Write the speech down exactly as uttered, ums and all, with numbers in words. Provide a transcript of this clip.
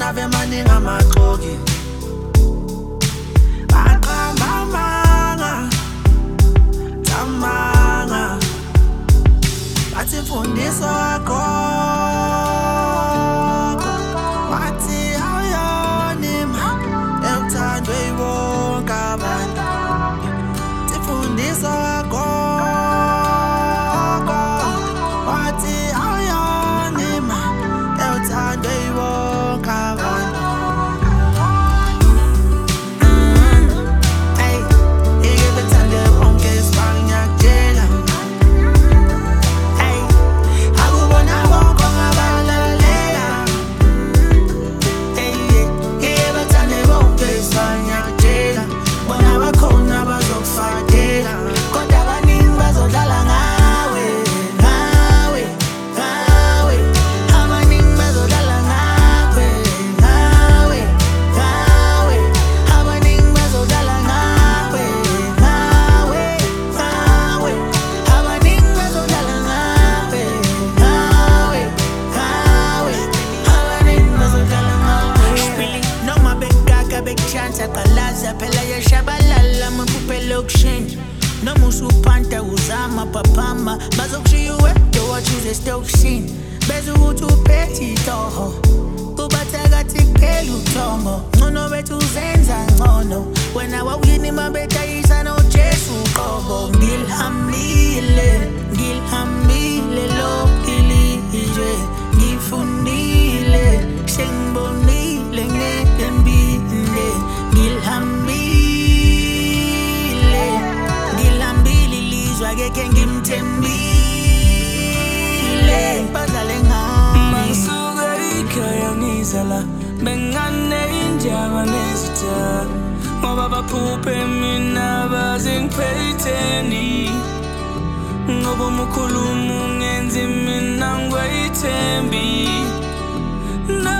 ave maningi amaxoki baqambamanga tamanga bathi mfundiso wakho bathi awuyonima ekuthandwe yibonke abantu mfundiso wakho bathi awuyonima ekuthandwe yibonke abantu. Phela yashabalala maphupelo kushintsha noma usupanta uzama papama bazokushiya wedwa wachuze stokishini bese ukuthi uphethe itoho kubathakathi kuphela uthongo ngcono bethu uzenza ngcono wena wawuyini mabetayisa nojesu uqobo ngilhambile ngilhambile lo ilije ngifundile sengibonile ngembile ngilhambile ngilhambile lizwa keke ngimthembile badlale ngami masuka ikhaya ngizala bengane injaba nezitha ngoba baphuphe mina bazingiphatheni ngoba umukhulumo ngenzi mina ngwayithembi.